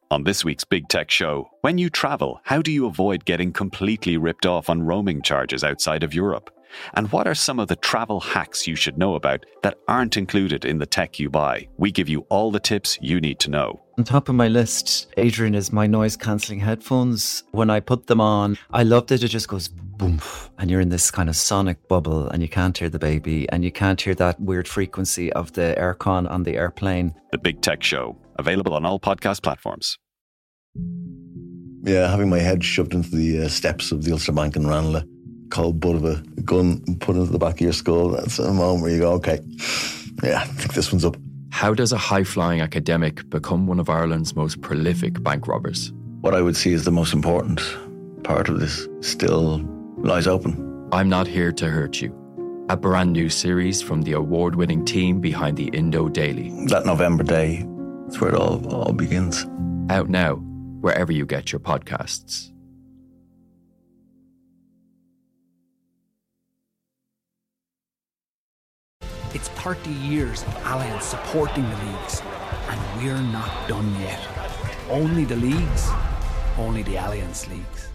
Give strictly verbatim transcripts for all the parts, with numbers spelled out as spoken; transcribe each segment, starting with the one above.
On this week's Big Tech Show, when you travel, how do you avoid getting completely ripped off on roaming charges outside of Europe? And what are some of the travel hacks you should know about that aren't included in the tech you buy? We give you all the tips you need to know. On top of my list, Adrian, is my noise-cancelling headphones. When I put them on, I love that it just goes boom, and you're in this kind of sonic bubble and you can't hear the baby and you can't hear that weird frequency of the aircon on the airplane. The Big Tech Show, available on all podcast platforms. Yeah, having my head shoved into the uh, steps of the Ulster Bank in Ranelagh, cold butt of a gun put into the back of your skull. That's a moment where you go, okay, yeah, I think this one's up. How does a high-flying academic become one of Ireland's most prolific bank robbers? What I would see as the most important part of this still lies open. I'm Not Here to Hurt You, a brand new series from the award-winning team behind the Indo Daily. That November day, that's where it all, all begins. Out now, wherever you get your podcasts. It's thirty years of Allianz supporting the leagues, and we're not done yet. Only the leagues, only the Allianz leagues.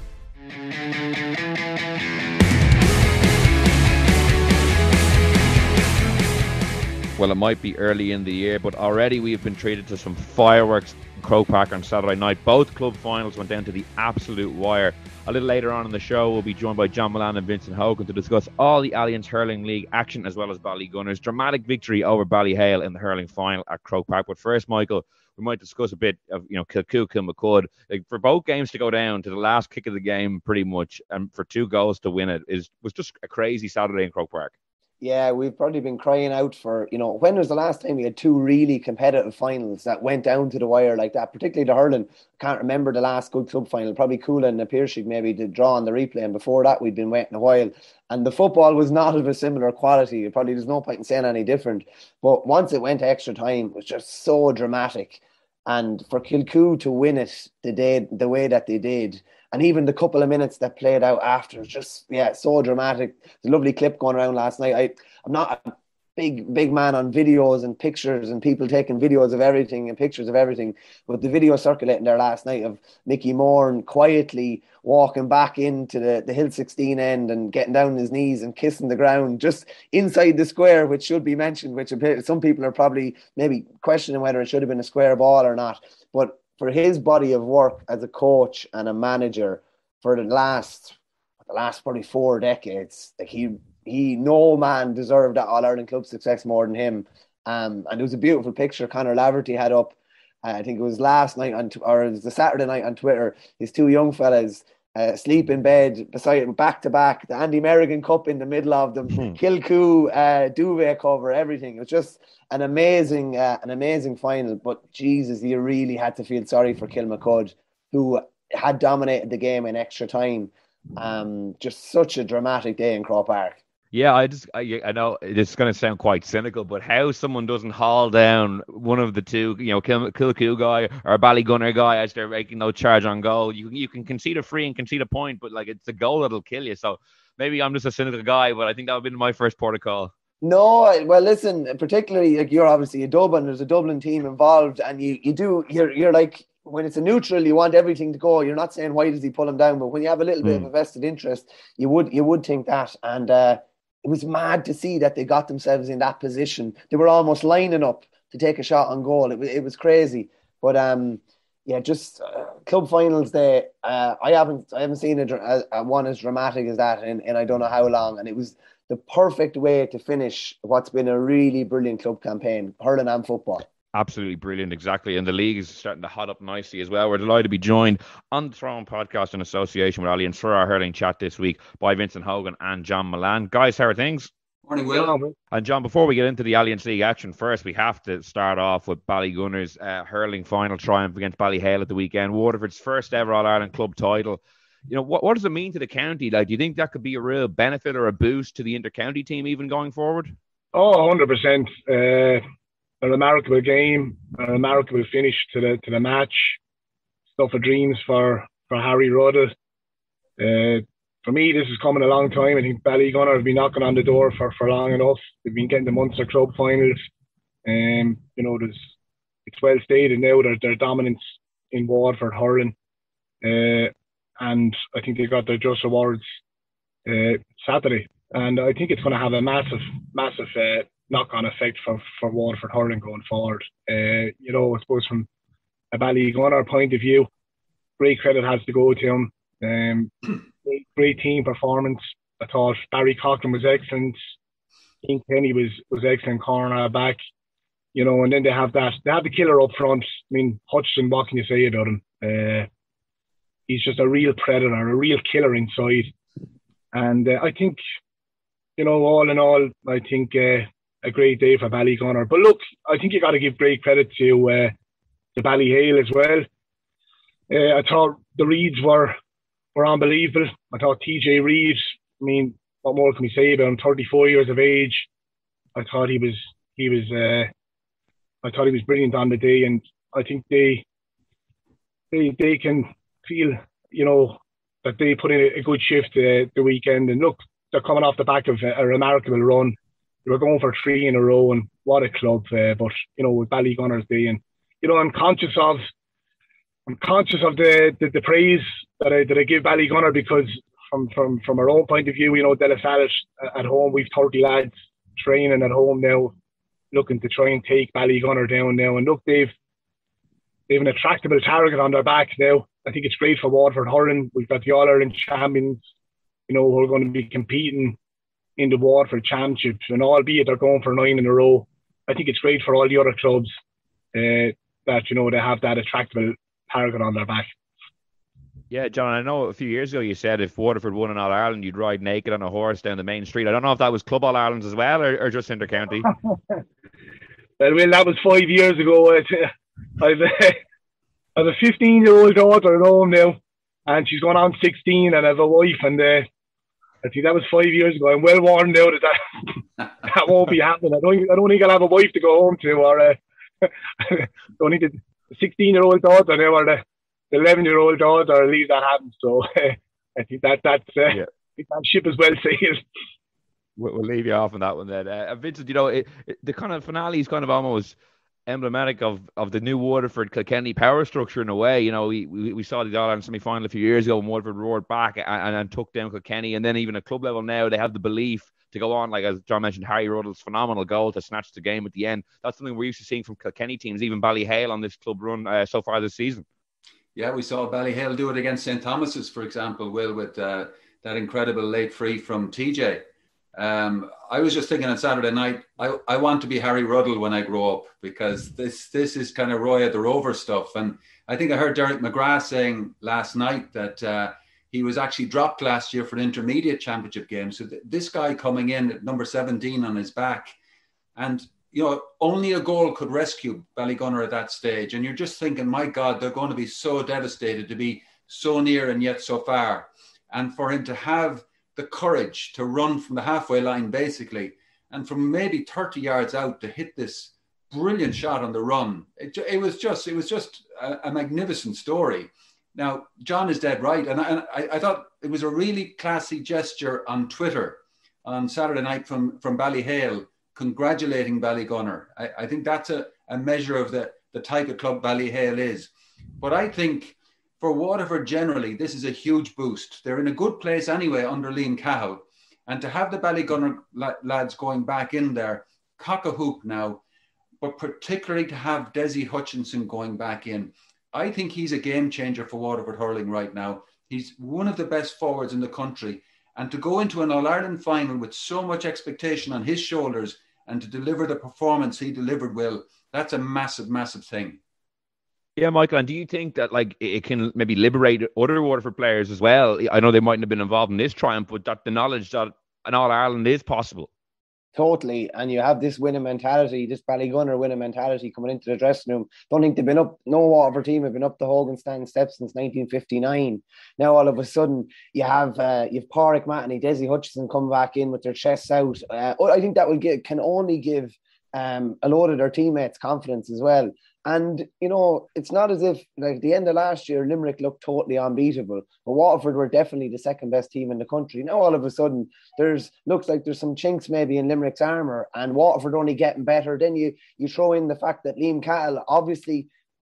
Well, it might be early in the year, but already we've been treated to some fireworks in Croke Park on Saturday night. Both club finals went down to the absolute wire. A little later on in the show, we'll be joined by John Mullane and Vincent Hogan to discuss all the Allianz Hurling League action, as well as Ballygunner's dramatic victory over Ballyhale in the hurling final at Croke Park. But first, Michael, we might discuss a bit of, you know, Kilcoo, Kilmacud. Like, for both games to go down to the last kick of the game, pretty much, and for two goals to win it, is was just a crazy Saturday in Croke Park. Yeah, we've probably been crying out for, you know, when was the last time we had two really competitive finals that went down to the wire like that, particularly the hurling. I can't remember the last good club final, probably Coola and Piershig maybe to draw on the replay, and before that we'd been waiting a while. And the football was not of a similar quality. Probably there's no point in saying any different. But once it went to extra time, it was just so dramatic. And for Kilcoo to win it the day, the way that they did, and even the couple of minutes that played out after, just, yeah, so dramatic. There's a lovely clip going around last night. I, I'm not a big, big man on videos and pictures and people taking videos of everything and pictures of everything, but the video circulating there last night of Mickey Moore quietly walking back into the, the Hill sixteen end and getting down on his knees and kissing the ground just inside the square, which should be mentioned, which some people are probably maybe questioning whether it should have been a square ball or not. But for his body of work as a coach and a manager for the last, the last probably four decades, like he, he, no man deserved that All-Ireland club success more than him. Um, and it was a beautiful picture Conor Laverty had up. Uh, I think it was last night on, or it was the Saturday night on Twitter. His two young fellas uh, sleep in bed beside him, back to back. The Andy Merrigan Cup in the middle of them. Hmm. Kilcoo uh, duvet cover, everything. It was just an amazing, uh, an amazing final. But Jesus, you really had to feel sorry for Kilmacud, who had dominated the game in extra time. Um, just such a dramatic day in Croke Park. Yeah, I just, I, I know it's going to sound quite cynical, but how someone doesn't haul down one of the two, you know, Kil- Kilcoo guy or a Ballygunner guy as they're making no charge on goal. You, you can concede a free and concede a point, but like, it's a goal that'll kill you. So maybe I'm just a cynical guy, but I think that would have been my first port of call. No, well, listen, particularly, like, you're obviously a Dublin, there's a Dublin team involved, and you, you do, you're, you're like, when it's a neutral, you want everything to go. You're not saying, why does he pull him down? But when you have a little mm. bit of a vested interest, you would, you would think that. And, uh, it was mad to see that they got themselves in that position. They were almost lining up to take a shot on goal. It was, it was crazy. But um, yeah, just uh, club finals day. Uh, I haven't I haven't seen a, a, a one as dramatic as that in, in I don't know how long. And it was the perfect way to finish what's been a really brilliant club campaign, hurling and football. Absolutely brilliant, exactly. And the league is starting to hot up nicely as well. We're delighted to be joined on the Throne podcast in association with Allianz for our hurling chat this week by Vincent Hogan and John Mullane. Guys, how are things? Morning, Will. And John, before we get into the Allianz League action, first we have to start off with Ballygunner's uh, hurling final triumph against Ballyhale at the weekend. Waterford's first ever All-Ireland club title. You know, what, what does it mean to the county? Like, do you think that could be a real benefit or a boost to the inter-county team even going forward? Oh, one hundred percent. Uh, a remarkable game, a remarkable finish to the to the match. Stuff of dreams for, for Harry Rudd. Uh, for me, this is coming a long time. I think Ballygunner have been knocking on the door for, for long enough. They've been getting the Munster Club finals. Um, you know, there's it's well stated now that their dominance in Waterford hurling. Uh, and I think they got their just awards uh, Saturday. And I think it's going to have a massive, massive uh, knock-on effect for, for Waterford hurling going forward. Uh, you know, I suppose from a Ballygunner point of view, great credit has to go to him. Um, great, great team performance. I thought Barry Coughlin was excellent. Ian Kenny was, was excellent corner back. You know, and then they have that, they have the killer up front. I mean, Hutchinson, what can you say about him? Uh, he's just a real predator, a real killer inside. And uh, I think, you know, all in all, I think uh, a great day for Ballygunner. But look, I think you got to give great credit to uh, to Ballyhale as well. Uh, I thought the Reeds were were unbelievable. I thought T J Reid, I mean, what more can we say about him? thirty-four years of age. I thought he was he was uh, I thought he was brilliant on the day, and I think they they they can feel, you know, that they put in a, a good shift uh, the weekend. And look, they're coming off the back of a, a remarkable run. They were going for three in a row, and what a club! Uh, but you know, with Ballygunner's Day, and you know, I'm conscious of I'm conscious of the the, the praise that I that I give Ballygunner, because from from from our own point of view, you know, De La Salle at home, we've thirty lads training at home now, looking to try and take Ballygunner down now. And look, they've they've an attractable target on their back now. I think it's great for Waterford hurling. We've got the All Ireland champions, you know, who are going to be competing in the Waterford Championship, and albeit they're going for nine in a row, I think it's great for all the other clubs uh, that, you know, they have that attractable target on their back. Yeah, John, I know a few years ago you said if Waterford won in All Ireland, you'd ride naked on a horse down the main street. I don't know if that was Club All Ireland as well, or, or just Inter-County. well, well, that was five years ago. I've, uh, I have a fifteen-year-old daughter at home now, and she's going on sixteen, and I have a wife, and uh, I think that was five years ago. I'm well warned now that that, that won't be happening. I don't, I don't think I'll have a wife to go home to, or uh, don't need a sixteen-year-old daughter now, or the eleven-year-old daughter, or leave that happen. So uh, I think that that's uh, yeah. I think that ship is well sailed. We'll, we'll leave you off on that one then. Uh, Vincent, you know, it, it, the kind of finale is kind of almost emblematic of, of the new Waterford Kilkenny power structure in a way. You know, we we, we saw the All Ireland semi-final a few years ago when Waterford roared back and, and, and took down Kilkenny, and then even at club level now they have the belief to go on, like as John mentioned, Harry Ruddle's phenomenal goal to snatch the game at the end. That's something we're used to seeing from Kilkenny teams, even Ballyhale on this club run uh, so far this season. Yeah, we saw Ballyhale do it against Saint Thomas's, for example, Will, with uh, that incredible late free from T J. Um, I was just thinking on Saturday night, I, I want to be Harry Ruddle when I grow up, because this this is kind of Roy at the Rover stuff. And I think I heard Derek McGrath saying last night that uh, he was actually dropped last year for an intermediate championship game. So th- this guy coming in at number seventeen on his back, and you know, only a goal could rescue Ballygunner at that stage. And you're just thinking, my God, they're going to be so devastated to be so near and yet so far. And for him to have the courage to run from the halfway line, basically, and from maybe thirty yards out to hit this brilliant shot on the run. It, it was just, it was just a, a magnificent story. Now, John is dead right. And, I, and I, I thought it was a really classy gesture on Twitter on Saturday night from, from Ballyhale, congratulating Ballygunner. I, I think that's a, a measure of the, the type of club Ballyhale is. But I think for Waterford generally, this is a huge boost. They're in a good place anyway under Liam Cahill. And to have the Ballygunner lads going back in there, cock a hoop now, but particularly to have Desi Hutchinson going back in, I think he's a game changer for Waterford hurling right now. He's one of the best forwards in the country. And to go into an All-Ireland final with so much expectation on his shoulders and to deliver the performance he delivered, Will, that's a massive, massive thing. Yeah, Michael, and do you think that like it can maybe liberate other Waterford players as well? I know they mightn't have been involved in this triumph, but that the knowledge that an All-Ireland is possible. Totally, and you have this winning mentality, this Ballygunner winning mentality coming into the dressing room. Don't think they've been up, no Waterford team have been up the Hogan Stand steps since nineteen fifty-nine. Now all of a sudden you have uh, you have Pádraig Mahony, Desi Hutchinson come back in with their chests out. Uh, I think that will give, can only give um, a load of their teammates confidence as well. And, you know, it's not as if, like, at the end of last year, Limerick looked totally unbeatable, but Waterford were definitely the second best team in the country. Now, all of a sudden, there's looks like there's some chinks maybe in Limerick's armour, and Waterford only getting better. Then you you throw in the fact that Liam Cahill, obviously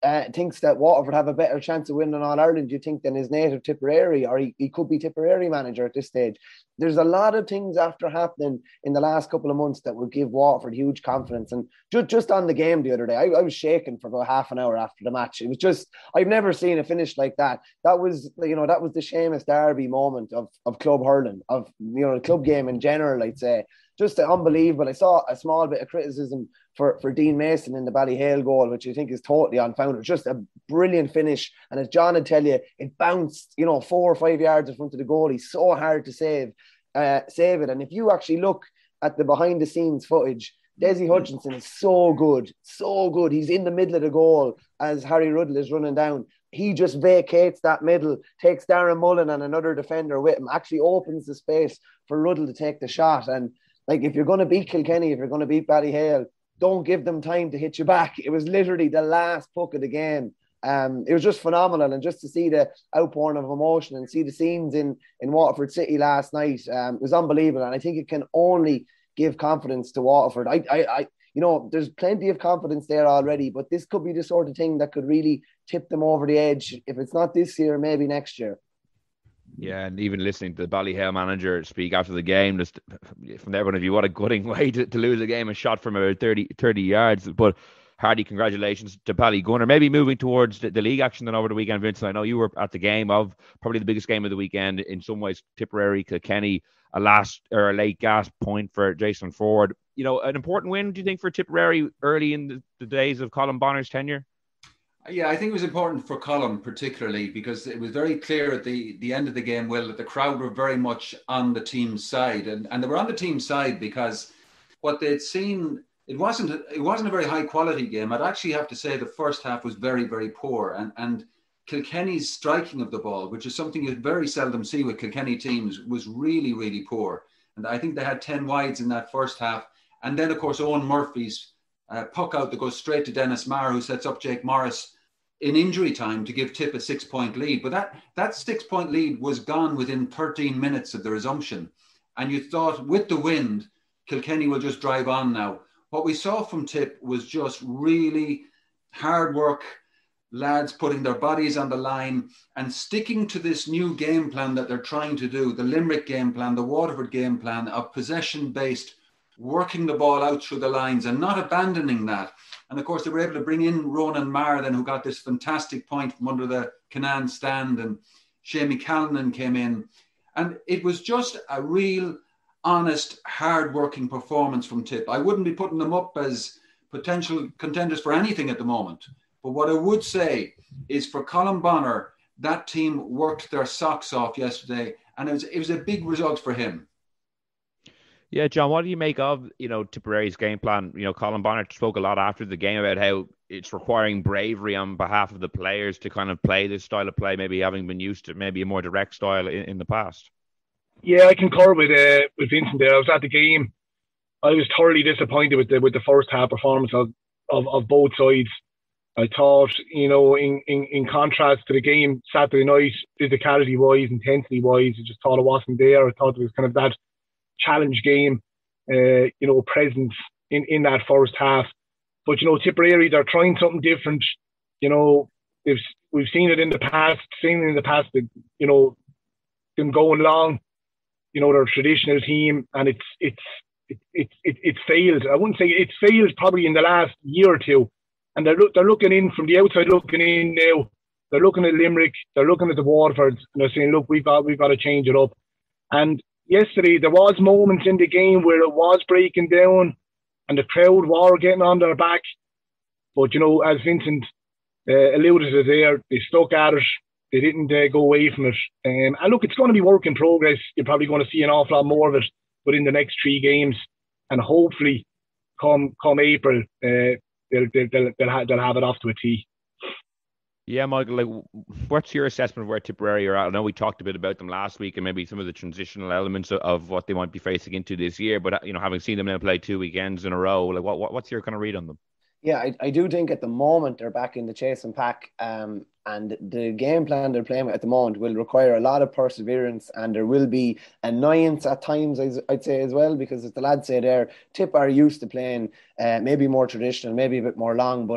uh, thinks that Waterford have a better chance of winning All Ireland, you think, than his native Tipperary, or he, he could be Tipperary manager at this stage. There's a lot of things after happening in the last couple of months that will give Waterford huge confidence. And just, just on the game the other day, I, I was shaking for about half an hour after the match. It was just, I've never seen a finish like that. That was, you know, that was the Seamus Darby moment of, of club hurling, of, you know, the club game in general, I'd say. Just unbelievable. I saw a small bit of criticism for, for Dean Mason in the Ballyhale goal, which I think is totally unfounded. Just a brilliant finish. And as John would tell you, it bounced, you know, four or five yards in front of the goal. He's so hard to save, uh, save it. And if you actually look at the behind the scenes footage, Desi Hutchinson is so good, so good. He's in the middle of the goal as Harry Ruddle is running down. He just vacates that middle, takes Darren Mullen and another defender with him, actually opens the space for Ruddle to take the shot. And like, if you're going to beat Kilkenny, if you're going to beat Ballyhale, don't give them time to hit you back. It was literally the last puck of the game. Um, it was just phenomenal. And just to see the outpouring of emotion and see the scenes in, in Waterford City last night, um, it was unbelievable. And I think it can only give confidence to Waterford. I, I, I, you know, there's plenty of confidence there already, but this could be the sort of thing that could really tip them over the edge. If it's not this year, maybe next year. Yeah, and even listening to the Ballyhale manager speak after the game, just from their point of view, what a gutting way to, to lose a game, a shot from about thirty, thirty yards. But hearty congratulations to Ballygunner. Maybe moving towards the, the league action then over the weekend, Vincent. I know you were at the game of probably the biggest game of the weekend in some ways, Tipperary, Kilkenny, a last or a late gasp point for Jason Ford. You know, an important win, do you think, for Tipperary early in the, the days of Colin Bonner's tenure? Yeah, I think it was important for Colin particularly because it was very clear at the, the end of the game, Will, that the crowd were very much on the team's side. And, and they were on the team's side because what they'd seen, it wasn't, a, it wasn't a very high quality game. I'd actually have to say the first half was very, very poor. And, and Kilkenny's striking of the ball, which is something you very seldom see with Kilkenny teams, was really, really poor. And I think they had ten wides in that first half. And then, of course, Owen Murphy's uh, puck out that goes straight to Dennis Maher, who sets up Jake Morris in injury time to give Tip a six-point lead. But that, that six-point lead was gone within thirteen minutes of the resumption. And you thought, with the wind, Kilkenny will just drive on now. What we saw from Tip was just really hard work, lads putting their bodies on the line and sticking to this new game plan that they're trying to do, the Limerick game plan, the Waterford game plan of possession-based, working the ball out through the lines and not abandoning that. And of course, they were able to bring in Ronan Maher then, who got this fantastic point from under the Canaan stand, and Shamie Callanan came in. And it was just a real, honest, hard-working performance from Tip. I wouldn't be putting them up as potential contenders for anything at the moment. But what I would say is for Colin Bonner, that team worked their socks off yesterday, and it was, it was a big result for him. Yeah, John, what do you make of, you know, Tipperary's game plan? You know, Colin Bonner spoke a lot after the game about how it's requiring bravery on behalf of the players to kind of play this style of play, maybe having been used to maybe a more direct style in, in the past. Yeah, I concur with uh, with Vincent there. I was at the game. I was thoroughly disappointed with the with the first half performance of, of, of both sides. I thought, you know, in, in, in contrast to the game Saturday night, physicality-wise, intensity-wise, I just thought it wasn't there. I thought it was kind of that challenge game, uh, you know, presence in, in that first half. But, you know, Tipperary, they're trying something different. You know, we've, we've seen it in the past, seen it in the past, that, you know, them going long, you know, they're a traditional team, and it's, it's, it, it, it, it's failed. I wouldn't say it's failed probably in the last year or two. And they're, look, they're looking in from the outside, looking in now. They're looking at Limerick, they're looking at the Waterfords, and they're saying, look, we've got, we've got to change it up. And yesterday, there was moments in the game where it was breaking down and the crowd were getting on their back. But, you know, as Vincent uh, alluded to there, they stuck at it. They didn't uh, go away from it. Um, and look, it's going to be work in progress. You're probably going to see an awful lot more of it within the next three games. And hopefully, come come April, uh, they'll, they'll, they'll, they'll, have, they'll have it off to a tee. Yeah, Michael, like, what's your assessment of where Tipperary are at? I know we talked a bit about them last week and maybe some of the transitional elements of, of what they might be facing into this year. But, you know, having seen them now play two weekends in a row, like, what, what what's your kind of read on them? Yeah, I, I do think at the moment they're back in the chase and pack, um, and the game plan they're playing with at the moment will require a lot of perseverance, and there will be annoyance at times, I'd say, as well, because as the lads say there, Tip are used to playing uh, maybe more traditional, maybe a bit more long, but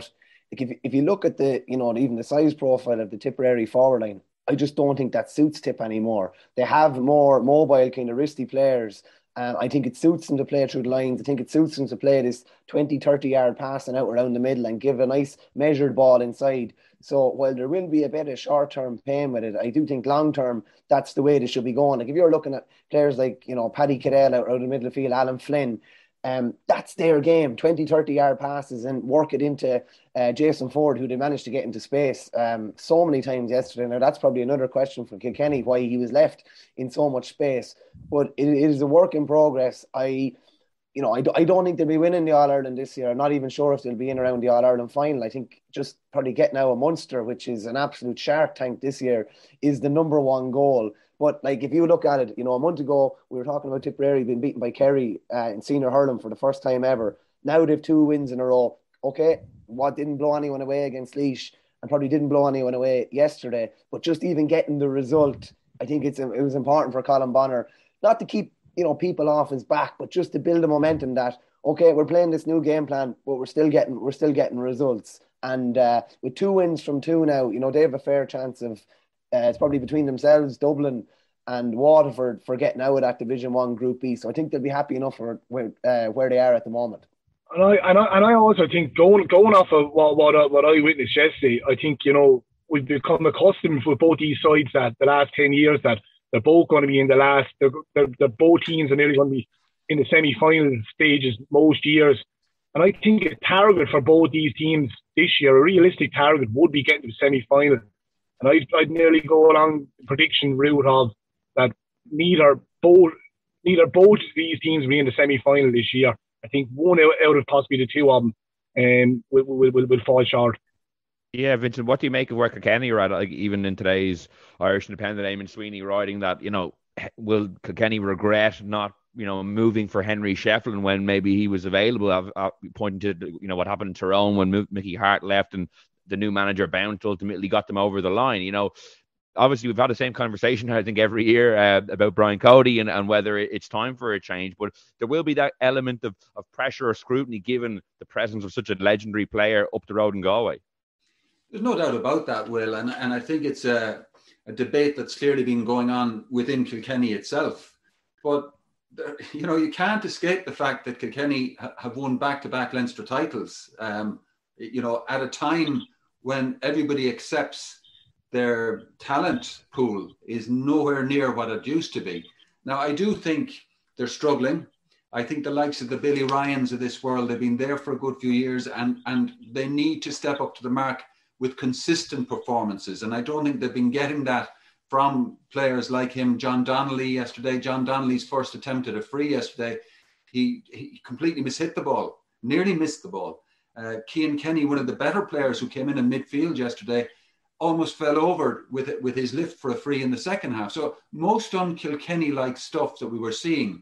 like if if you look at the, you know, even the size profile of the Tipperary forward line, I just don't think that suits Tip anymore. They have more mobile, kind of wristy players. Um, I think it suits them to play through the lines. I think it suits them to play this twenty, thirty yard passing out around the middle and give a nice measured ball inside. So while there will be a bit of short-term pain with it, I do think long-term, that's the way they should be going. Like if you're looking at players like, you know, Paddy Cadell out, out of the middle of the field, Alan Flynn, um, that's their game, twenty, thirty yard passes and work it into uh, Jason Ford, who they managed to get into space um, so many times yesterday. Now, that's probably another question for Kilkenny, why he was left in so much space. But it, it is a work in progress. I, you know, I, I don't think they'll be winning the All-Ireland this year. I'm not even sure if they'll be in around the All-Ireland final. I think just probably getting out of Munster, which is an absolute shark tank this year, is the number one goal. But like if you look at it, you know, a month ago we were talking about Tipperary being beaten by Kerry uh, in senior hurling for the first time ever. Now they've two wins in a row. Okay, what didn't blow anyone away against Laois and probably didn't blow anyone away yesterday. But just even getting the result, I think it's it was important for Colin Bonner, not to keep, you know, people off his back, but just to build the momentum that, okay, we're playing this new game plan, but we're still getting we're still getting results. And uh, with two wins from two now, you know, they have a fair chance of. Uh, it's probably between themselves, Dublin and Waterford, for getting out of that Division One Group B. So I think they'll be happy enough for where, uh, where they are at the moment. And I and I and I also think going going off of what what I, what I witnessed yesterday, I think, you know, we've become accustomed with both these sides that the last ten years that they're both going to be in the last. They're, they're, they're both teams are nearly going to be in the semi-final stages most years. And I think a target for both these teams this year, a realistic target, would be getting to the semi-final. And I'd, I'd nearly go along the prediction route of that neither both neither both of these teams will be in the semi-final this year. I think one out, out of possibly the two of them um, will, will, will, will fall short. Yeah, Vincent, what do you make of where Kilkenny are at? Like, even in today's Irish Independent, Eamon Sweeney writing that, you know, will Kilkenny regret not, you know, moving for Henry Shefflin when maybe he was available, I've, I've pointing to, you know, what happened in Tyrone when Mickey Hart left and the new manager Bount ultimately got them over the line. You know, obviously we've had the same conversation, I think, every year uh, about Brian Cody and, and whether it's time for a change. But there will be that element of, of pressure or scrutiny given the presence of such a legendary player up the road in Galway. There's no doubt about that, Will. And, and I think it's a, a debate that's clearly been going on within Kilkenny itself. But, there, you know, you can't escape the fact that Kilkenny ha- have won back-to-back Leinster titles, um, you know, at a time when everybody accepts their talent pool is nowhere near what it used to be. Now, I do think they're struggling. I think the likes of the Billy Ryans of this world, they've been there for a good few years, and, and they need to step up to the mark with consistent performances. And I don't think they've been getting that from players like him. John Donnelly yesterday, John Donnelly's first attempt at a free yesterday, he, he completely mishit the ball, nearly missed the ball. Uh, Cian Kenny, one of the better players who came in in midfield yesterday, almost fell over with it, with his lift for a free in the second half. So most un-Kilkenny-like stuff that we were seeing.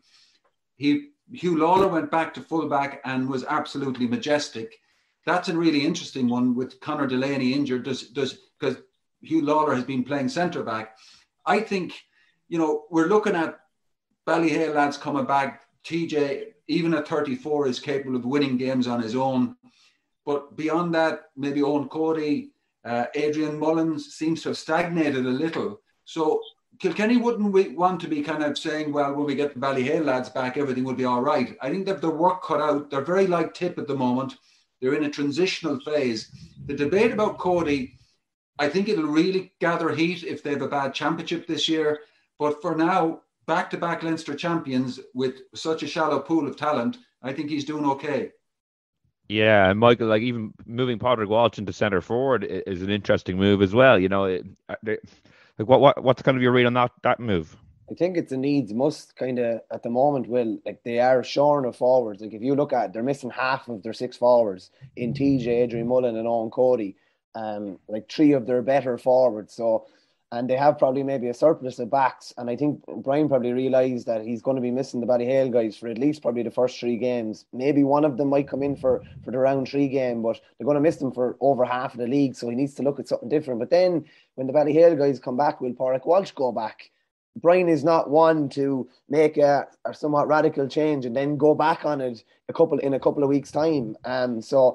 He Hugh Lawler went back to fullback and was absolutely majestic. That's a really interesting one with Conor Delaney injured. Does does because Hugh Lawler has been playing centre back. I think, you know, we're looking at Ballyhale lads coming back. T J, even at thirty-four, is capable of winning games on his own. But beyond that, maybe Owen Cody, uh, Adrian Mullins seems to have stagnated a little. So Kilkenny wouldn't want to be kind of saying, well, when we get the Ballyhale lads back, everything will be all right. I think they've their work cut out. They're very like Tip at the moment. They're in a transitional phase. The debate about Cody, I think it'll really gather heat if they have a bad championship this year. But for now, back-to-back Leinster champions with such a shallow pool of talent, I think he's doing okay. Yeah, and Michael, like even moving Padraig Walsh into centre forward is an interesting move as well. You know, it, they, like what what what's kind of your read on that that move? I think it's a needs must kind of at the moment. Will like they are shorn of forwards. Like if you look at, it, they're missing half of their six forwards in T J, Adrian Mullen, and Owen Cody. Um, like three of their better forwards. So. And they have probably maybe a surplus of backs. And I think Brian probably realised that he's going to be missing the Ballyhale guys for at least probably the first three games. Maybe one of them might come in for, for the round three game, but they're going to miss them for over half of the league. So he needs to look at something different. But then when the Ballyhale guys come back, will Padraig Walsh go back? Brian is not one to make a, a somewhat radical change and then go back on it a couple in a couple of weeks' time. Um, so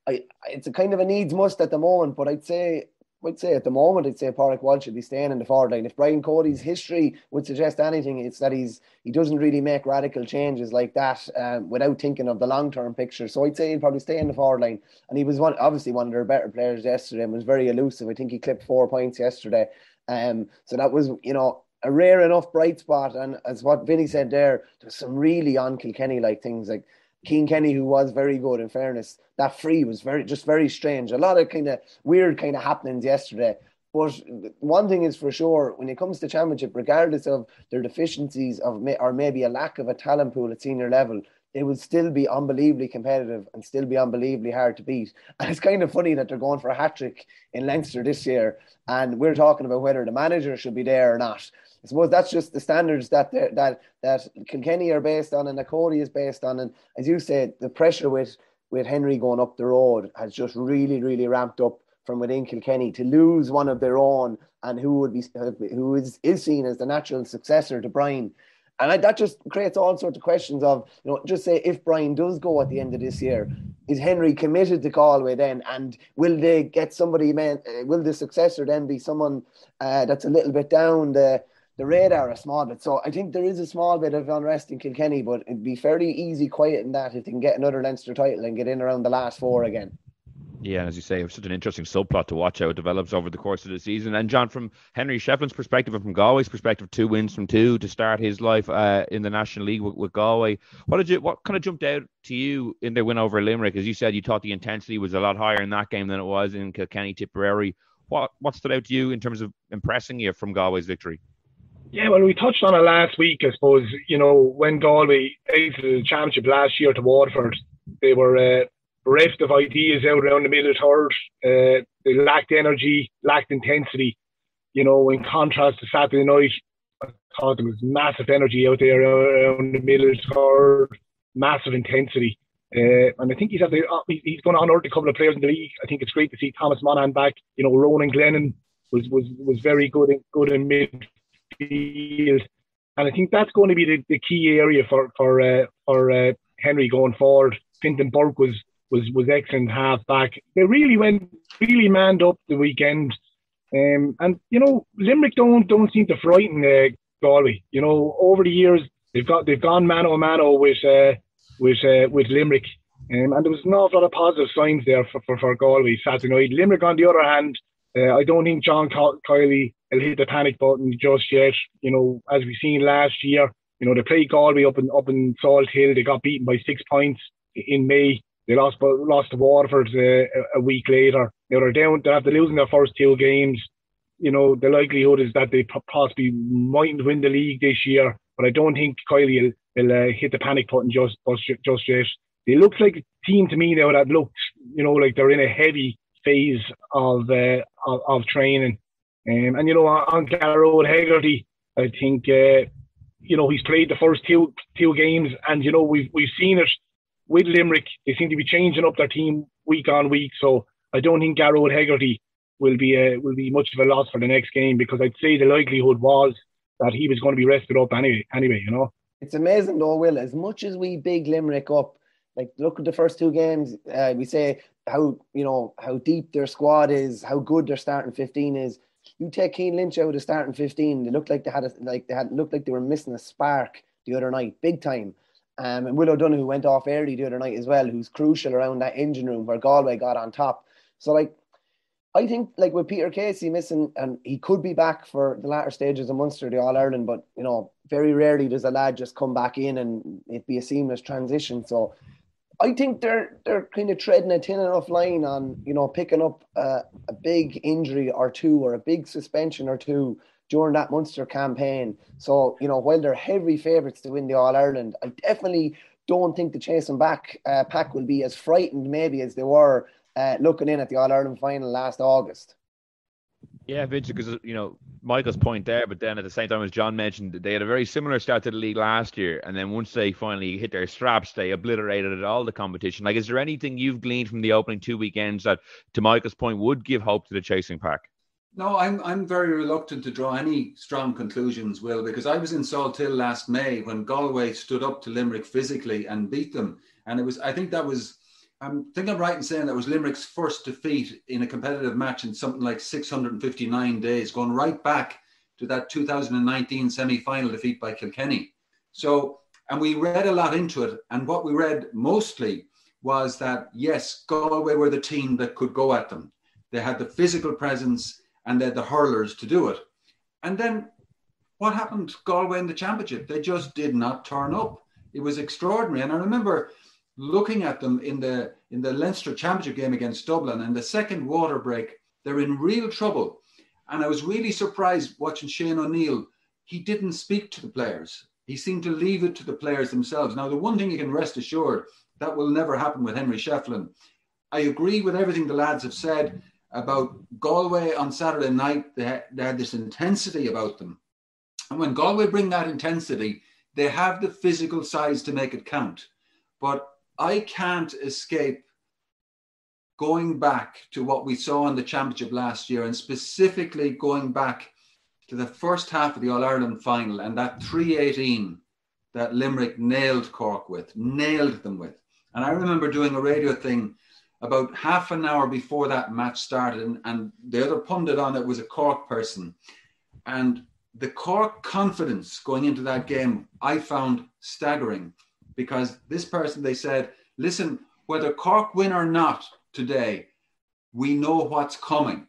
I, it's a kind of a needs must at the moment, but I'd say I'd say at the moment, I'd say Pádraig Walsh should be staying in the forward line. If Brian Cody's history would suggest anything, it's that he's he doesn't really make radical changes like that um, without thinking of the long-term picture. So I'd say he'd probably stay in the forward line. And he was one, obviously one of their better players yesterday and was very elusive. I think he clipped four points yesterday. Um, so that was, you know, a rare enough bright spot. And as what Vinny said there, there's some really on Kilkenny-like things like Cian Kenny, who was very good, in fairness. That free was very, just very strange. A lot of kind of weird kind of happenings yesterday. But one thing is for sure, when it comes to championship, regardless of their deficiencies of or maybe a lack of a talent pool at senior level, they will still be unbelievably competitive and still be unbelievably hard to beat. And it's kind of funny that they're going for a hat-trick in Leinster this year, and we're talking about whether the manager should be there or not. I suppose that's just the standards that that that Kilkenny are based on and that Cody is based on. And as you said, the pressure with, with Henry going up the road has just really, really ramped up from within Kilkenny to lose one of their own and who would be who is, is seen as the natural successor to Brian. And I, that just creates all sorts of questions of, you know, just say if Brian does go at the end of this year, is Henry committed to Galway then? And will they get somebody, man, will the successor then be someone uh, that's a little bit down the the radar a small bit? So I think there is a small bit of unrest in Kilkenny, but it'd be fairly easy quiet in that if they can get another Leinster title and get in around the last four again. Yeah, and as you say, it's such an interesting subplot to watch how it develops over the course of the season. And John, from Henry Shefflin's perspective and from Galway's perspective, two wins from two to start his life uh, in the National League with, with Galway. What did you? What kind of jumped out to you in their win over Limerick? As you said, you thought the intensity was a lot higher in that game than it was in Kilkenny Tipperary. What what stood out to you in terms of impressing you from Galway's victory? Yeah, well, we touched on it last week, I suppose. You know, when Galway exited the championship last year to Waterford, they were uh, bereft of ideas out around the middle third. Uh, they lacked energy, lacked intensity. You know, in contrast to Saturday night, I thought there was massive energy out there around the middle third, massive intensity. Uh, and I think he's, the, he's going to unearth a couple of players in the league. I think it's great to see Thomas Monaghan back. You know, Ronan Glennon was was was very good in, good in midfield. And I think that's going to be the, the key area for for uh, for uh, Henry going forward. Fintan Burke was was was excellent half back. They really went really manned up the weekend, um, and you know Limerick don't don't seem to frighten uh, Galway. You know, over the years they've got they've gone mano a mano with uh, with uh, with Limerick, um, and there was an awful lot of positive signs there for for, for Galway Saturday night. Limerick, on the other hand, uh, I don't think John Kiley will hit the panic button just yet. You know, as we seen last year, you know they played Galway up in up in Salt Hill. They got beaten by six points in May. They lost lost to Waterford uh, a week later. They were down. They after losing their first two games. You know, the likelihood is that they possibly mightn't win the league this year. But I don't think Kiley will, will uh, hit the panic button just just yet. They look like a team to me now that looks, you know, like they're in a heavy phase of uh, of, of training. Um, and you know, on Garrod Hegarty, I think uh, you know he's played the first two two games, and you know we've we've seen it. With Limerick, they seem to be changing up their team week on week. So I don't think Garrod Hegarty will be a, will be much of a loss for the next game, because I'd say the likelihood was that he was going to be rested up anyway. Anyway, you know. It's amazing though, Will. As much as we big Limerick up, like look at the first two games. Uh, we say how you know how deep their squad is, how good their starting fifteen is. You take Cian Lynch out of starting fifteen, they looked like they had a, like they had looked like they were missing a spark the other night, big time. Um, and Will O'Donoghue went off early the other night as well, who's crucial around that engine room where Galway got on top. So, like, I think, like, with Peter Casey missing, and he could be back for the latter stages of Munster, the All-Ireland, but, you know, very rarely does a lad just come back in and it be a seamless transition. So, I think they're they're kind of treading a thin enough line on, you know, picking up uh, a big injury or two or a big suspension or two during that Munster campaign. So, you know, while they're heavy favourites to win the All-Ireland, I definitely don't think the chasing back uh, pack will be as frightened maybe as they were uh, looking in at the All-Ireland final last August. Yeah, Vince, because, you know, Michael's point there, but then at the same time, as John mentioned, they had a very similar start to the league last year, and then once they finally hit their straps, they obliterated all the competition. Like, is there anything you've gleaned from the opening two weekends that, to Michael's point, would give hope to the chasing pack? No, I'm I'm very reluctant to draw any strong conclusions, Will, because I was in Salt Hill last May when Galway stood up to Limerick physically and beat them, and it was I think that was I think I'm right in saying that was Limerick's first defeat in a competitive match in something like six hundred fifty-nine days, going right back to that two thousand nineteen semi-final defeat by Kilkenny. So, and we read a lot into it. And what we read mostly was that, yes, Galway were the team that could go at them. They had the physical presence and they had the hurlers to do it. And then what happened to Galway in the championship? They just did not turn up. It was extraordinary. And I remember looking at them in the in the Leinster Championship game against Dublin, and the second water break, they're in real trouble. And I was really surprised watching Shane O'Neill. He didn't speak to the players. He seemed to leave it to the players themselves. Now, the one thing you can rest assured, that will never happen with Henry Shefflin. I agree with everything the lads have said about Galway on Saturday night. They had, they had this intensity about them. And when Galway bring that intensity, they have the physical size to make it count. But I can't escape going back to what we saw in the championship last year, and specifically going back to the first half of the All-Ireland final and that three eighteen that Limerick nailed Cork with, nailed them with. And I remember doing a radio thing about half an hour before that match started, and, and the other pundit on it was a Cork person. And the Cork confidence going into that game, I found staggering, because this person, they said, listen, whether Cork win or not today, we know what's coming.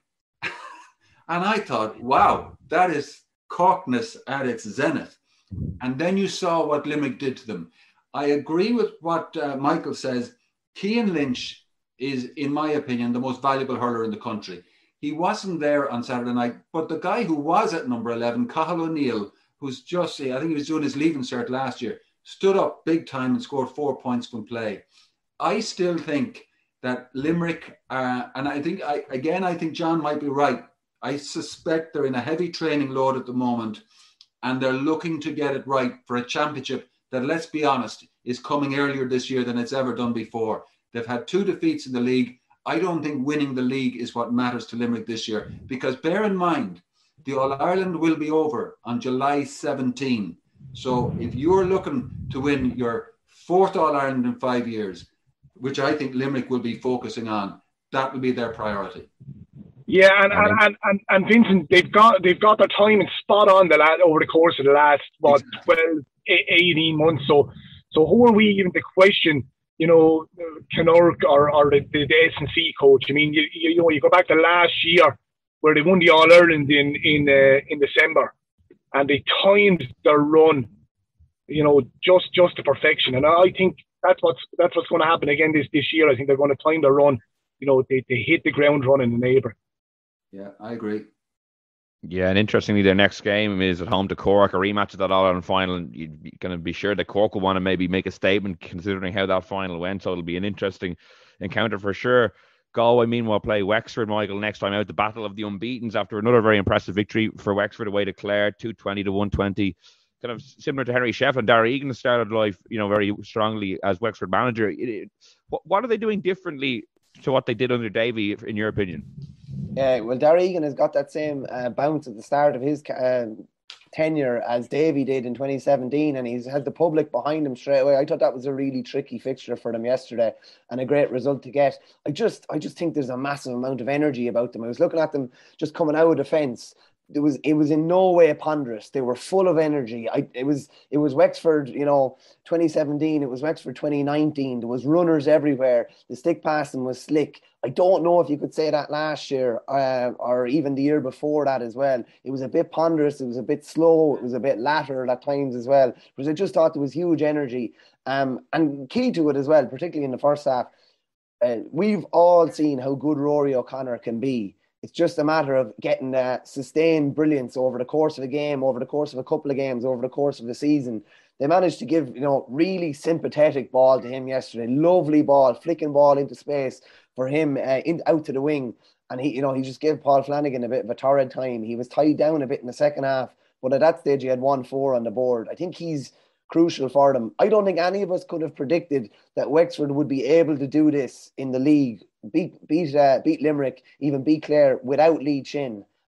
And I thought, wow, that is Corkness at its zenith. And then you saw what Limerick did to them. I agree with what uh, Michael says. Cian Lynch is, in my opinion, the most valuable hurler in the country. He wasn't there on Saturday night, but the guy who was at number eleven, Cathal O'Neill, who's just, I think he was doing his leaving cert last year, stood up big time and scored four points from play. I still think that Limerick, uh, and I think, I, again, I think John might be right. I suspect they're in a heavy training load at the moment, and they're looking to get it right for a championship that, let's be honest, is coming earlier this year than it's ever done before. They've had two defeats in the league. I don't think winning the league is what matters to Limerick this year, because bear in mind, the All-Ireland will be over on July seventeenth. So if you're looking to win your fourth All-Ireland in five years, which I think Limerick will be focusing on, that will be their priority. Yeah, and and, and, and, and Vincent, they've got they've got their timing spot on the last, over the course of the last what twelve, eighteen months. So so who are we even to question, you know, Kenurk or, or the, the, the S and C coach? I mean, you, you know, you go back to last year where they won the All Ireland in in uh, in December, and they timed their run, you know, just just to perfection. And I think that's what's that's what's going to happen again this this year. I think they're going to time their run. You know, they they hit the ground running in April. Yeah, I agree. Yeah, and interestingly, their next game is at home to Cork, a rematch of that All-Ireland final, and you're going to be sure that Cork will want to maybe make a statement considering how that final went, so it'll be an interesting encounter for sure. Galway, meanwhile, play Wexford, Michael, next time out, the battle of the unbeatens after another very impressive victory for Wexford away to Clare, two twenty to one twenty. Kind of similar to Henry Shefflin. Darragh Egan started life, you know, very strongly as Wexford manager. It, it, what, what are they doing differently to what they did under Davy, in your opinion? Yeah, well, Darragh Egan has got that same uh, bounce at the start of his uh, tenure as Davy did in twenty seventeen, and he's had the public behind him straight away. I thought that was a really tricky fixture for them yesterday, and a great result to get. I just, I just think there's a massive amount of energy about them. I was looking at them just coming out of defence. It was it was in no way ponderous. They were full of energy. I it was it was Wexford, you know, twenty seventeen. It was Wexford twenty nineteen. There was runners everywhere. The stick passing was slick. I don't know if you could say that last year uh, or even the year before that as well. It was a bit ponderous. It was a bit slow. It was a bit lateral at times as well. Because I just thought there was huge energy. Um, and key to it as well, particularly in the first half, uh, we've all seen how good Rory O'Connor can be. It's just a matter of getting uh, sustained brilliance over the course of a game, over the course of a couple of games, over the course of the season. They managed to give, you know, really sympathetic ball to him yesterday. Lovely ball, flicking ball into space for him uh, in, out to the wing. And he, you know, he just gave Paul Flanagan a bit of a torrid time. He was tied down a bit in the second half, but at that stage he had one four on the board. I think he's crucial for them. I don't think any of us could have predicted that Wexford would be able to do this in the league. Beat beat uh, beat Limerick, even beat Clare without Lee Chin.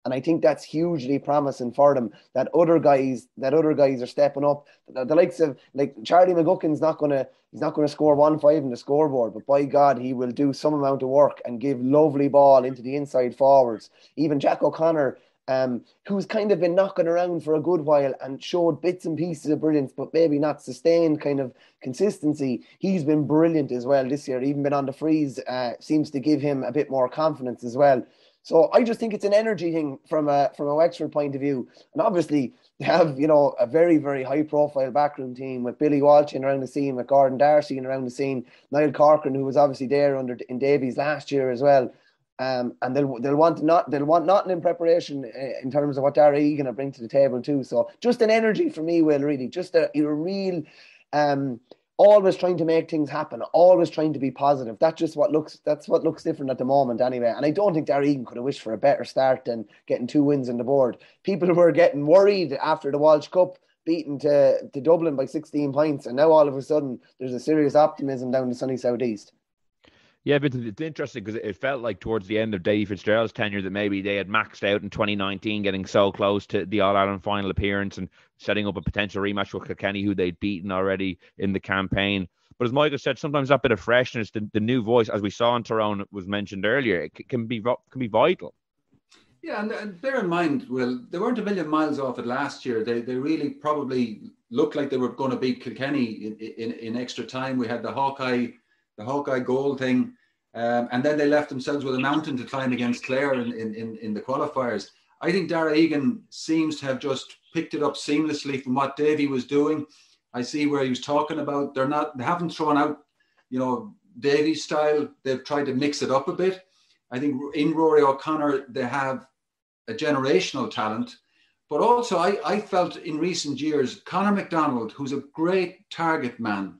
And I think that's hugely promising for them, that other guys, that other guys are stepping up. The, the likes of, like, Charlie McGuckin's not going to, he's not going to score one five in the scoreboard, but by God, he will do some amount of work and give lovely ball into the inside forwards. Even Jack O'Connor, um, who's kind of been knocking around for a good while and showed bits and pieces of brilliance, but maybe not sustained kind of consistency. He's been brilliant as well this year. Even been on the freeze, uh, seems to give him a bit more confidence as well. So I just think it's an energy thing from a from a Wexford point of view. And obviously they have, you know, a very, very high profile backroom team with Billy Walsh in around the scene, with Gordon Darcy in around the scene, Niall Corcoran, who was obviously there under in Davies last year as well. Um, and they'll they'll want not they'll want nothing in preparation in terms of what Dara Egan will bring to the table too. So just an energy for me, Will, really, just a, a real um always trying to make things happen, always trying to be positive. That's just what looks that's what looks different at the moment anyway. And I don't think Dara Egan could have wished for a better start than getting two wins on the board. People were getting worried after the Walsh Cup, beaten to, to Dublin by sixteen points, and now all of a sudden there's a serious optimism down the sunny southeast. Yeah, but it's interesting because it felt like towards the end of Davy Fitzgerald's tenure that maybe they had maxed out in twenty nineteen, getting so close to the All-Ireland final appearance and setting up a potential rematch with Kilkenny, who they'd beaten already in the campaign. But as Michael said, sometimes that bit of freshness, the, the new voice, as we saw in Tyrone, was mentioned earlier, it can be can be vital. Yeah, and, and bear in mind, Will, they weren't a million miles off it last year. They they really probably looked like they were going to beat Kilkenny in, in, in extra time. We had the Hawkeye the Hawkeye goal thing, um, and then they left themselves with a mountain to climb against Clare in, in, in the qualifiers. I think Dara Egan seems to have just picked it up seamlessly from what Davy was doing. I see where he was talking about. They're not, they haven't thrown out, you know, Davy's style. They've tried to mix it up a bit. I think in Rory O'Connor, they have a generational talent, but also I, I felt in recent years, Conor McDonald, who's a great target man,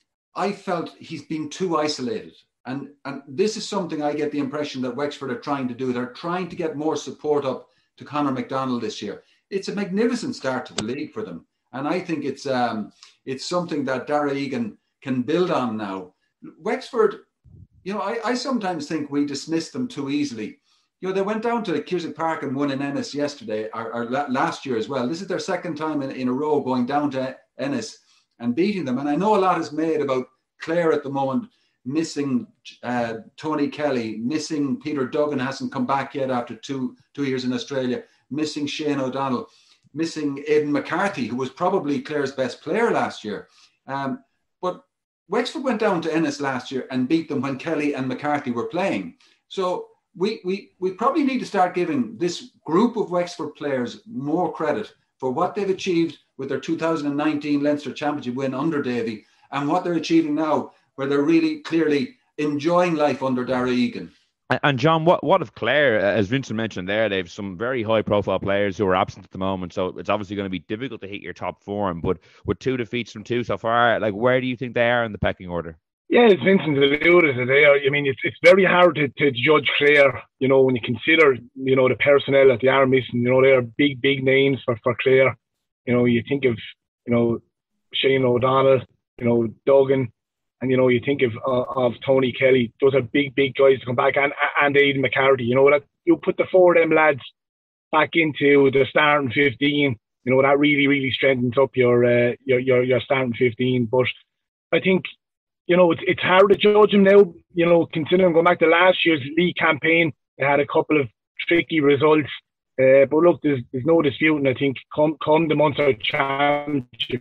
I felt he's been too isolated. And, and this is something I get the impression that Wexford are trying to do. They're trying to get more support up to Conor McDonald this year. It's a magnificent start to the league for them. And I think it's um, it's something that Dara Egan can build on now. Wexford, you know, I, I sometimes think we dismiss them too easily. You know, they went down to Cusack Park and won in Ennis yesterday, or, or last year as well. This is their second time in, in a row going down to Ennis and beating them. And I know a lot is made about Clare at the moment, missing uh, Tony Kelly, missing Peter Duggan, hasn't come back yet after two two years in Australia, missing Shane O'Donnell, missing Aidan McCarthy, who was probably Clare's best player last year. Um, but Wexford went down to Ennis last year and beat them when Kelly and McCarthy were playing. So we we we probably need to start giving this group of Wexford players more credit for what they've achieved with their two thousand nineteen Leinster Championship win under Davy and what they're achieving now, where they're really clearly enjoying life under Dara Egan. And, and John, what, what of Clare? As Vincent mentioned there, they have some very high-profile players who are absent at the moment, so it's obviously going to be difficult to hit your top form. But with two defeats from two so far, like, where do you think they are in the pecking order? Yeah, as Vincent alluded to there, I mean, it's it's very hard to, to judge Clare, you know, when you consider, you know, the personnel that they are missing. You know, they are big, big names for, for Clare. You know, you think of, you know, Shane O'Donnell, you know, Duggan, and, you know, you think of uh, of Tony Kelly. Those are big, big guys to come back, and and Aidan McCarthy. You know, that you put the four of them lads back into the starting fifteen. You know, that really, really strengthens up your uh, your, your your starting fifteen. But I think, you know, it's it's hard to judge them now. You know, considering going back to last year's league campaign, they had a couple of tricky results. Uh, but look, there's there's no disputing. I think come come the Munster Championship,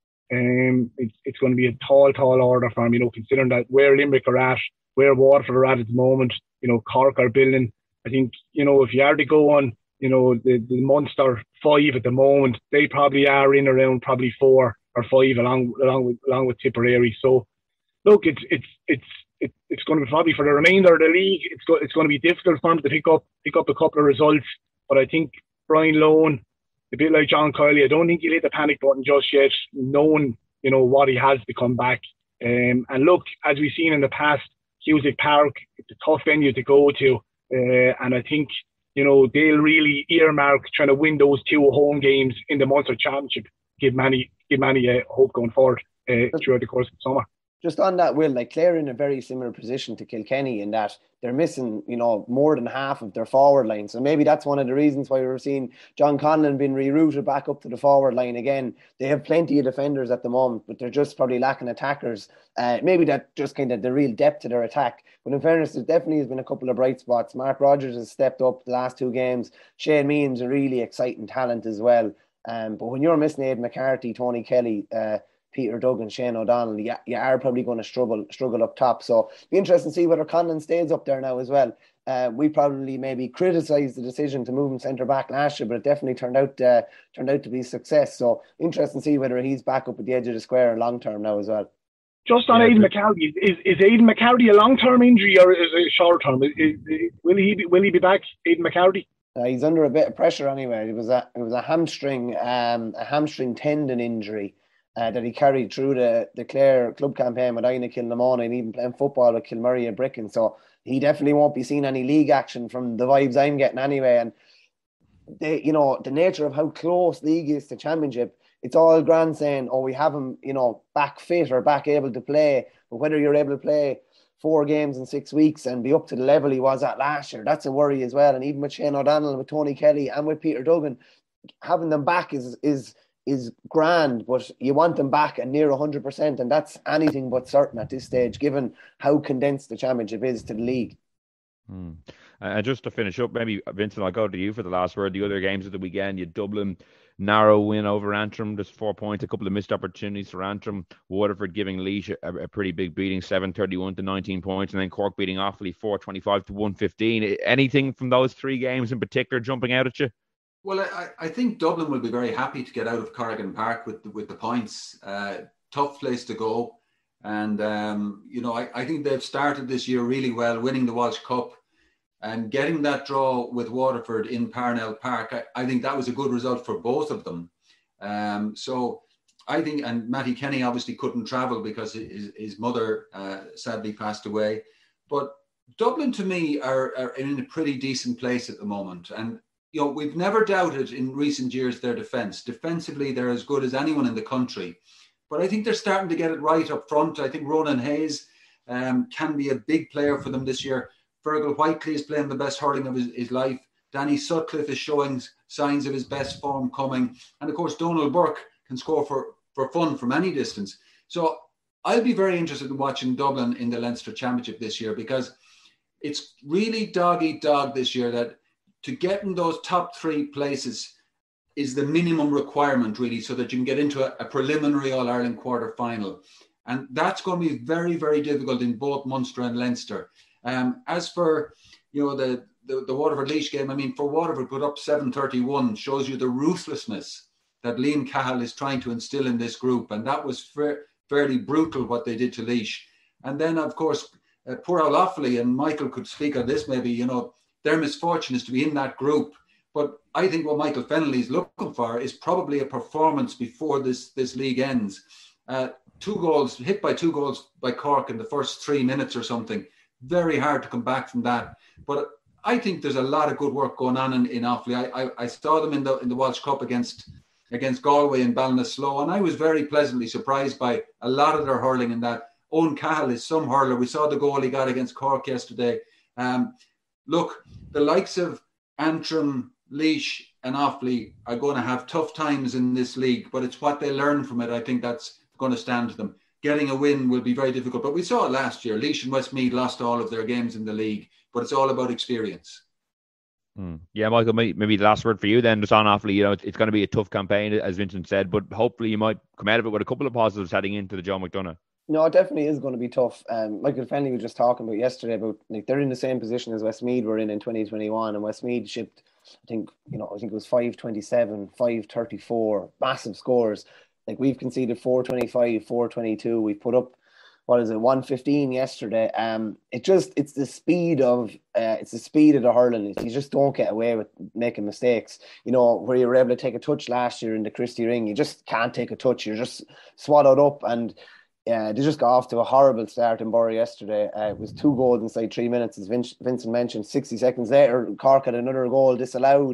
um, it's it's going to be a tall, tall order for them. You know, considering that where Limerick are at, where Waterford are at at the moment. You know, Cork are building. I think, you know, if you are to go on, you know, the the Munster five at the moment, they probably are in around probably four or five along along with along with Tipperary. So, look, it's it's it's it's it's going to be probably for the remainder of the league. It's go, it's going to be difficult for them to pick up pick up a couple of results. But I think Brian Lohan, a bit like John Kiley, I don't think he'll hit the panic button just yet, knowing, you know, what he has to come back. Um, and look, as we've seen in the past, Cusack Park, it's a tough venue to go to, uh, and I think, you know, they'll really earmark trying to win those two home games in the Munster Championship. Give Manny, give Manny uh, hope going forward uh, throughout the course of the summer. just on that, Will, like Clare in a very similar position to Kilkenny in that they're missing, you know, more than half of their forward line. So maybe that's one of the reasons why we're seeing John Conlon being rerouted back up to the forward line again. They have plenty of defenders at the moment, but they're just probably lacking attackers. Uh, maybe that just kind of the real depth to their attack. But in fairness, there definitely has been a couple of bright spots. Mark Rogers has stepped up the last two games. Shane Meehan's a really exciting talent as well. Um, but when you're missing Aidan McCarthy, Tony Kelly, uh, Peter Duggan, Shane O'Donnell, you, you are probably going to struggle struggle up top. So be interesting to see whether Conlon stays up there now as well. Uh, we probably maybe criticised the decision to move him centre back last year, but it definitely turned out uh, turned out to be a success. So interesting to see whether he's back up at the edge of the square long term now as well. Just on yeah, Aidan McCarthy, is is Aidan McCarthy a long term injury or is it short term? Is, is, will he be, will he be back, Aidan McCarthy? Uh, he's under a bit of pressure anyway. It was a it was a hamstring um, a hamstring tendon injury. Uh, that he carried through the, the Clare club campaign with Aina Kilnamona and even playing football with Kilmurray at Brecon. So he definitely won't be seeing any league action from the vibes I'm getting anyway. And they, you know, the nature of how close league is to championship, it's all grand saying, oh, we have him, you know, back fit or back able to play. But whether you're able to play four games in six weeks and be up to the level he was at last year, that's a worry as well. And even with Shane O'Donnell and with Tony Kelly and with Peter Duggan, having them back is is is grand, but you want them back at near one hundred percent, and that's anything but certain at this stage, given how condensed the championship is to the league. Hmm. And uh, just to finish up, maybe, Vincent, I'll go to you for the last word. The other games of the weekend, you Dublin, narrow win over Antrim, just four points, a couple of missed opportunities for Antrim. Waterford giving Laois a, a pretty big beating, seven thirty-one to nineteen points, and then Cork beating Offaly four twenty-five to one fifteen. Anything from those three games in particular jumping out at you? Well, I, I think Dublin will be very happy to get out of Corrigan Park with the, with the points. Uh, tough place to go. And, um, you know, I, I think they've started this year really well, winning the Walsh Cup and getting that draw with Waterford in Parnell Park. I, I think that was a good result for both of them. Um, so I think, and Matty Kenny obviously couldn't travel because his, his mother uh, sadly passed away. But Dublin, to me, are, are in a pretty decent place at the moment. And you know, we've never doubted in recent years their defence. Defensively, they're as good as anyone in the country. But I think they're starting to get it right up front. I think Ronan Hayes um, can be a big player for them this year. Fergal Whiteley is playing the best hurling of his, his life. Danny Sutcliffe is showing signs of his best form coming. And of course, Donald Burke can score for, for fun from any distance. So I'll be very interested in watching Dublin in the Leinster Championship this year, because it's really dog-eat-dog this year that to get in those top three places is the minimum requirement, really, so that you can get into a, a preliminary All-Ireland quarter-final. And that's going to be very, very difficult in both Munster and Leinster. Um, as for, you know, the, the, the Waterford-Laois game, I mean, for Waterford put up seven thirty-one shows you the ruthlessness that Liam Cahill is trying to instill in this group. And that was fa- fairly brutal what they did to Laois. And then, of course, uh, poor Al Offaly, and Michael could speak on this maybe, you know, their misfortune is to be in that group. But I think what Michael Fennelly is looking for is probably a performance before this, this league ends. Uh, two goals, hit by two goals by Cork in the first three minutes or something. Very hard to come back from that. But I think there's a lot of good work going on in, in Offaly. I, I, I saw them in the in the Walsh Cup against against Galway and Ballinasloe, and I was very pleasantly surprised by a lot of their hurling in that. Owen Cahill is some hurler. We saw the goal he got against Cork yesterday. Um, Look, the likes of Antrim, Laois and Offaly are going to have tough times in this league, but it's what they learn from it. I think that's going to stand to them. Getting a win will be very difficult, but we saw it last year. Laois and Westmeath lost all of their games in the league, but it's all about experience. Hmm. Yeah, Michael, maybe the last word for you then, just on Offaly. You know, it's going to be a tough campaign, as Vincent said, but hopefully you might come out of it with a couple of positives heading into the Joe McDonagh. No, it definitely is going to be tough. Um, Michael Fennelly was just talking about yesterday about like they're in the same position as Westmeath were in in twenty twenty-one, and Westmeath shipped, I think, you know, I think it was five twenty-seven, five thirty-four, massive scores. Like we've conceded four twenty-five, four twenty-two. We've put up, what is it, one fifteen yesterday. Um, it just it's the speed of uh, it's the speed of the hurling. You just don't get away with making mistakes. You know, where you were able to take a touch last year in the Christie Ring, you just can't take a touch. You're just swallowed up. And yeah, they just got off to a horrible start in Borough yesterday. Uh, it was two goals inside three minutes, as Vince, Vincent mentioned. sixty seconds later, Cork had another goal disallowed.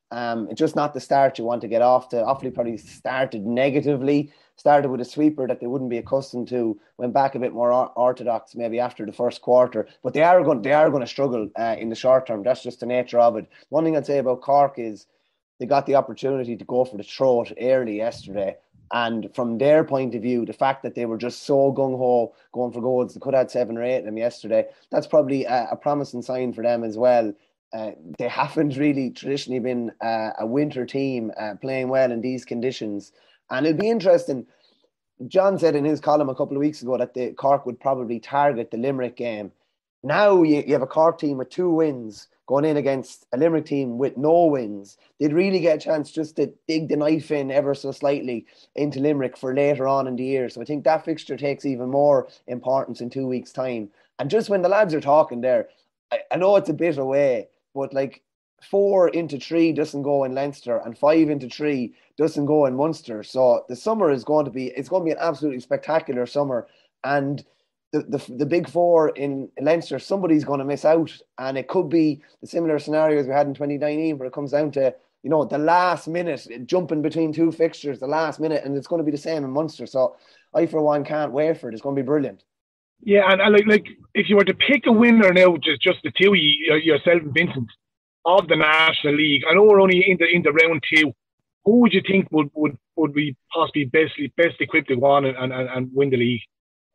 Um, it's just not the start you want to get off to. Offaly probably started negatively, started with a sweeper that they wouldn't be accustomed to, went back a bit more orthodox maybe after the first quarter. But they are going, they are going to struggle uh, in the short term. That's just the nature of it. One thing I'd say about Cork is they got the opportunity to go for the throat early yesterday. And from their point of view, the fact that they were just so gung-ho going for goals, they could have had seven or eight of them yesterday, that's probably a, a promising sign for them as well. Uh, they haven't really traditionally been uh, a winter team uh, playing well in these conditions. And it'll be interesting. John said in his column a couple of weeks ago that the Cork would probably target the Limerick game. Now you, you have a Cork team with two wins going in against a Limerick team with no wins. They'd really get a chance just to dig the knife in ever so slightly into Limerick for later on in the year. So I think that fixture takes even more importance in two weeks' time. And just when the lads are talking there, I, I know it's a bit away, but like four into three doesn't go in Leinster and five into three doesn't go in Munster. So the summer is going to be, it's going to be an absolutely spectacular summer. And the, the, the big four in Leinster, somebody's going to miss out. And it could be the similar scenarios we had in twenty nineteen where it comes down to, you know, the last minute, jumping between two fixtures, the last minute, and it's going to be the same in Munster. So I, for one, can't wait for it. It's going to be brilliant. Yeah, and, and like, like if you were to pick a winner now, just just the two, yourself and Vincent, of the National League, I know we're only in the in the round two. Who would you think would, would, would be possibly best best equipped to go on and, and, and win the league?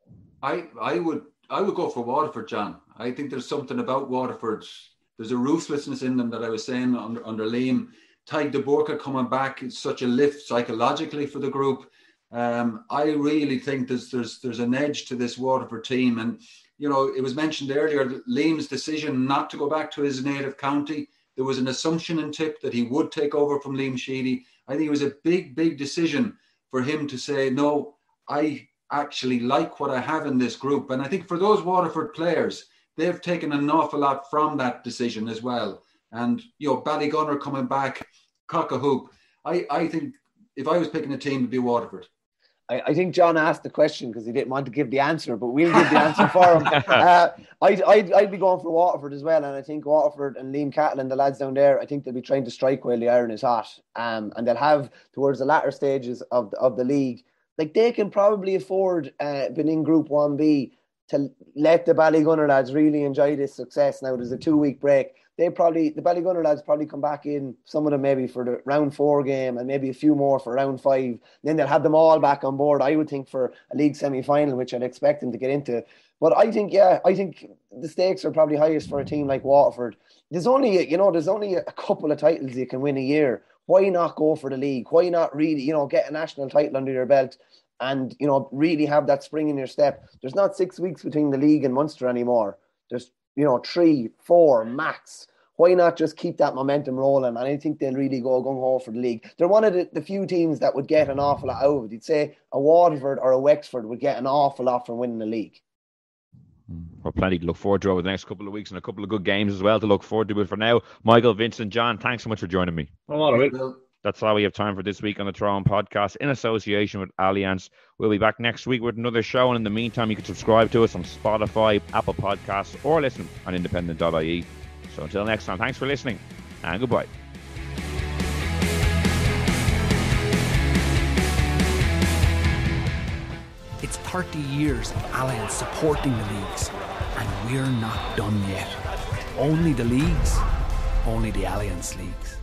I I would I would go for Waterford, John. I think there's something about Waterford. There's a ruthlessness in them that I was saying under under Liam. Tadhg de Búrca coming back, it's such a lift psychologically for the group. Um, I really think there's there's there's an edge to this Waterford team, and you know it was mentioned earlier Liam's decision not to go back to his native county. There was an assumption in Tip that he would take over from Liam Sheedy. I think it was a big big decision for him to say no. I actually like what I have in this group, and I think for those Waterford players, they've taken an awful lot from that decision as well. And you know Ballygunner coming back, cock a hoop. I I think if I was picking a team, it'd be Waterford. I think John asked the question because he didn't want to give the answer, but we'll give the answer for him. Uh, I'd, I'd, I'd be going for Waterford as well, and I think Waterford and Liam Catlin, the lads down there, I think they'll be trying to strike while the iron is hot, um, and they'll have towards the latter stages of the, of the league, like they can probably afford, uh, being in Group one B, to let the Ballygunner lads really enjoy this success. Now there's a two-week break. They probably, the Ballygunner lads probably come back in, some of them maybe for the round four game and maybe a few more for round five. Then they'll have them all back on board, I would think, for a league semi-final, which I'd expect them to get into. But I think, yeah, I think the stakes are probably highest for a team like Waterford. There's only, you know, there's only a couple of titles you can win a year. Why not go for the league? Why not really, you know, get a national title under your belt and, you know, really have that spring in your step? There's not six weeks between the league and Munster anymore. There's, you know, three, four max. Why not just keep that momentum rolling? And I think they'll really go gung-ho for the league. They're one of the, the few teams that would get an awful lot out of it. You'd say a Waterford or a Wexford would get an awful lot from winning the league. Well, plenty to look forward to over the next couple of weeks and a couple of good games as well to look forward to. But for now, Michael, Vincent, John, thanks so much for joining me. All right. That's all we have time for this week on the Throne Podcast in association with Allianz. We'll be back next week with another show. And in the meantime, you can subscribe to us on Spotify, Apple Podcasts, or listen on independent dot I E. So until next time, thanks for listening and goodbye. It's thirty years of Allianz supporting the leagues, and we're not done yet. Only the leagues, only the Allianz leagues.